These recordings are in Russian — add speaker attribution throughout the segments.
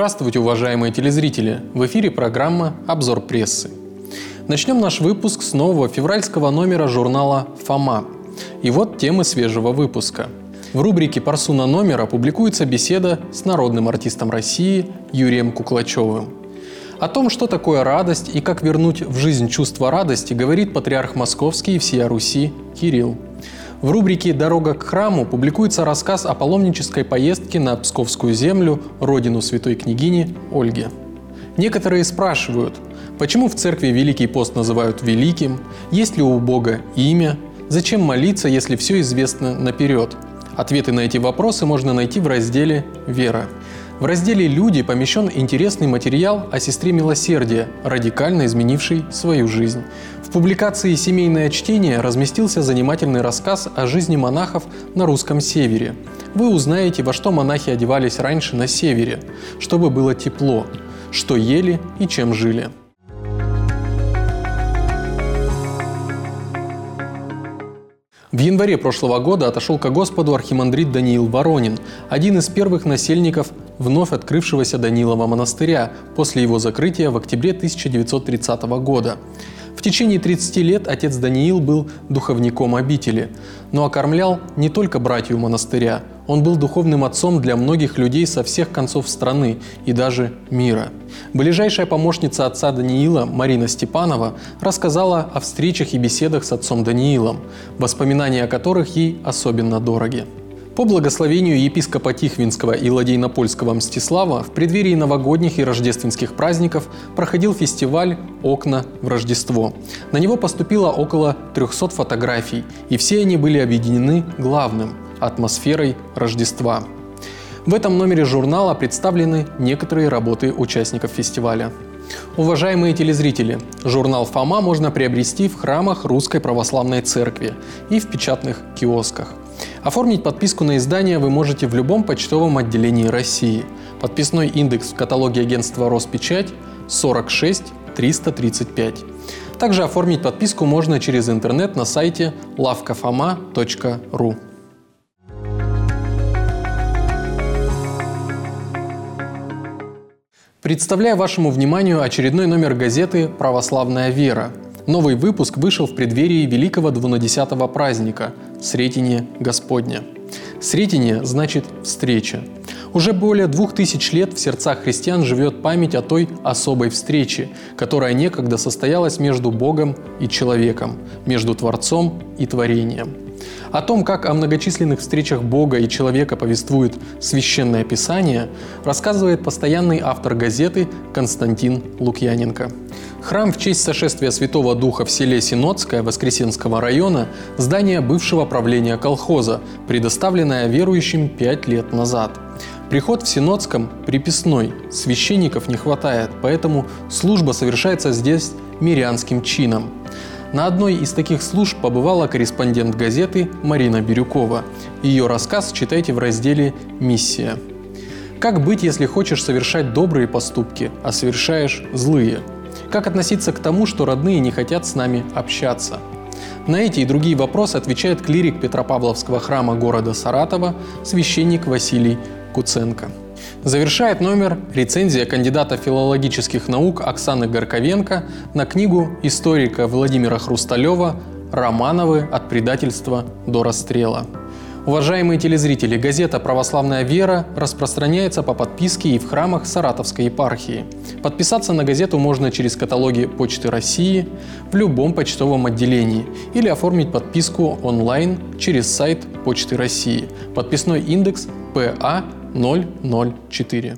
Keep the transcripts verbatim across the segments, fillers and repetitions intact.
Speaker 1: Здравствуйте, уважаемые телезрители! В эфире программа «Обзор прессы». Начнем наш выпуск с нового февральского номера журнала «Фома». И вот темы свежего выпуска. В рубрике «Парсуна номера» публикуется беседа с народным артистом России Юрием Куклачевым. О том, что такое радость и как вернуть в жизнь чувство радости, говорит патриарх Московский и всея Руси Кирилл. В рубрике «Дорога к храму» публикуется рассказ о паломнической поездке на Псковскую землю, родину святой княгини Ольги. Некоторые спрашивают, почему в церкви Великий пост называют великим, есть ли у Бога имя, зачем молиться, если все известно наперед. Ответы на эти вопросы можно найти в разделе «Вера». В разделе «Люди» помещен интересный материал о сестре милосердия, радикально изменившей свою жизнь. В публикации «Семейное чтение» разместился занимательный рассказ о жизни монахов на русском севере. Вы узнаете, во что монахи одевались раньше на севере, чтобы было тепло, что ели и чем жили. В январе прошлого года отошел ко Господу архимандрит Даниил Воронин, один из первых насельников вновь открывшегося Данилова монастыря после его закрытия в октябре тысяча девятьсот тридцатого года. В течение тридцати лет отец Даниил был духовником обители, но окормлял не только братью монастыря, он был духовным отцом для многих людей со всех концов страны и даже мира. Ближайшая помощница отца Даниила, Марина Степанова, рассказала о встречах и беседах с отцом Даниилом, воспоминания о которых ей особенно дороги. По благословению епископа Тихвинского и Ладейнопольского Мстислава в преддверии новогодних и рождественских праздников проходил фестиваль «Окна в Рождество». На него поступило около трехсот фотографий, и все они были объединены главным – атмосферой Рождества. В этом номере журнала представлены некоторые работы участников фестиваля. Уважаемые телезрители, журнал «Фома» можно приобрести в храмах Русской Православной Церкви и в печатных киосках. Оформить подписку на издание вы можете в любом почтовом отделении России. Подписной индекс в каталоге агентства «Роспечать» сорок шесть триста тридцать пять. Также оформить подписку можно через интернет на сайте лавка фома точка ру. Представляю вашему вниманию очередной номер газеты «Православная вера». Новый выпуск вышел в преддверии великого двунадесятого праздника – Сретение Господня. Сретение значит «встреча». Уже более двух тысяч лет в сердцах христиан живет память о той особой встрече, которая некогда состоялась между Богом и человеком, между Творцом и творением. О том, как о многочисленных встречах Бога и человека повествует Священное Писание, рассказывает постоянный автор газеты Константин Лукьяненко. Храм в честь сошествия Святого Духа в селе Синодское Воскресенского района – здание бывшего правления колхоза, предоставленное верующим пять лет назад. Приход в Синодском приписной, священников не хватает, поэтому служба совершается здесь мирянским чином. На одной из таких служб побывала корреспондент газеты Марина Бирюкова. Ее рассказ читайте в разделе «Миссия». Как быть, если хочешь совершать добрые поступки, а совершаешь злые? Как относиться к тому, что родные не хотят с нами общаться? На эти и другие вопросы отвечает клирик Петропавловского храма города Саратова, священник Василий Куценко. Завершает номер рецензия кандидата филологических наук Оксаны Горковенко на книгу историка Владимира Хрусталева «Романовы. От предательства до расстрела». Уважаемые телезрители, газета «Православная вера» распространяется по подписке и в храмах Саратовской епархии. Подписаться на газету можно через каталоги Почты России в любом почтовом отделении или оформить подписку онлайн через сайт Почты России. Подписной индекс П А ноль ноль четыре.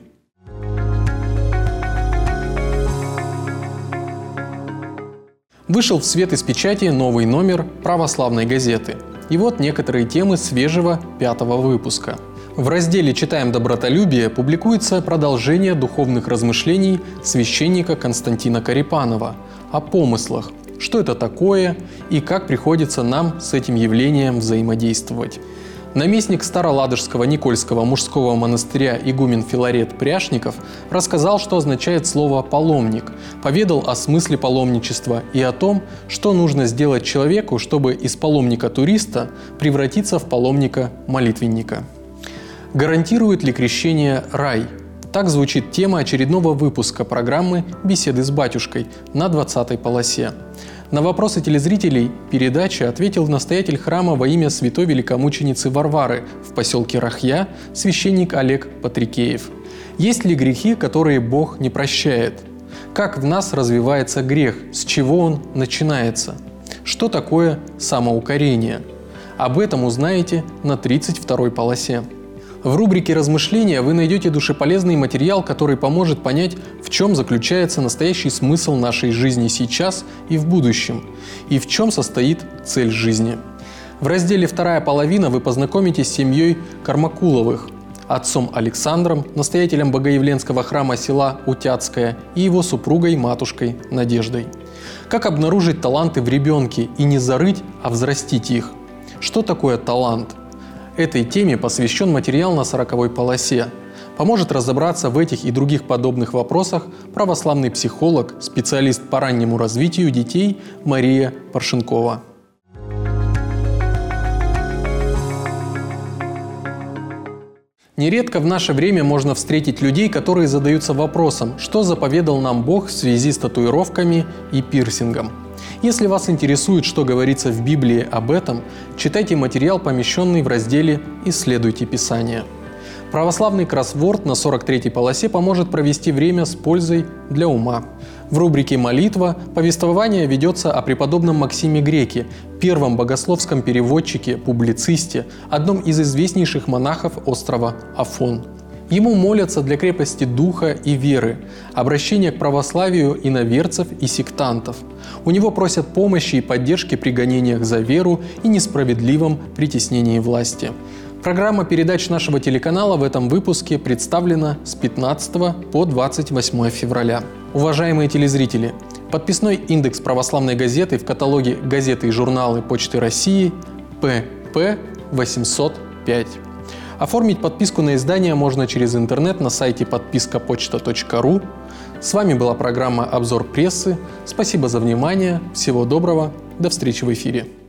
Speaker 1: Вышел в свет из печати новый номер православной газеты. И вот некоторые темы свежего пятого выпуска. В разделе «Читаем добротолюбие» публикуется продолжение духовных размышлений священника Константина Карипанова о помыслах, что это такое и как приходится нам с этим явлением взаимодействовать. Наместник Староладожского Никольского мужского монастыря игумен Филарет Пряшников рассказал, что означает слово «паломник», поведал о смысле паломничества и о том, что нужно сделать человеку, чтобы из паломника-туриста превратиться в паломника-молитвенника. Гарантирует ли крещение рай? Так звучит тема очередного выпуска программы «Беседы с батюшкой» на двадцатой полосе. На вопросы телезрителей передачи ответил настоятель храма во имя святой великомученицы Варвары в поселке Рахья, священник Олег Патрикеев. Есть ли грехи, которые Бог не прощает? Как в нас развивается грех? С чего он начинается? Что такое самоукорение? Об этом узнаете на тридцать второй полосе. В рубрике «Размышления» вы найдете душеполезный материал, который поможет понять, в чем заключается настоящий смысл нашей жизни сейчас и в будущем, и в чем состоит цель жизни. В разделе «Вторая половина» вы познакомитесь с семьей Кармакуловых, отцом Александром, настоятелем Богоявленского храма села Утяцкое, и его супругой, матушкой Надеждой. Как обнаружить таланты в ребенке и не зарыть, а взрастить их? Что такое талант? Этой теме посвящен материал на сороковой полосе. Поможет разобраться в этих и других подобных вопросах православный психолог, специалист по раннему развитию детей Мария Паршенкова. Нередко в наше время можно встретить людей, которые задаются вопросом, что заповедал нам Бог в связи с татуировками и пирсингом. Если вас интересует, что говорится в Библии об этом, читайте материал, помещенный в разделе «Исследуйте Писание». Православный кроссворд на сорок третьей полосе поможет провести время с пользой для ума. В рубрике «Молитва» повествование ведется о преподобном Максиме Греке, первом богословском переводчике, публицисте, одном из известнейших монахов острова Афон. Ему молятся для крепости духа и веры, обращения к православию иноверцев и сектантов. У него просят помощи и поддержки при гонениях за веру и несправедливом притеснении власти. Программа передач нашего телеканала в этом выпуске представлена с пятнадцатого по двадцать восьмое февраля. Уважаемые телезрители, подписной индекс православной газеты в каталоге «Газеты и журналы Почты России» П П восемьсот пять. Оформить подписку на издание можно через интернет на сайте подписка почта точка ру. С вами была программа «Обзор прессы». Спасибо за внимание. Всего доброго. До встречи в эфире.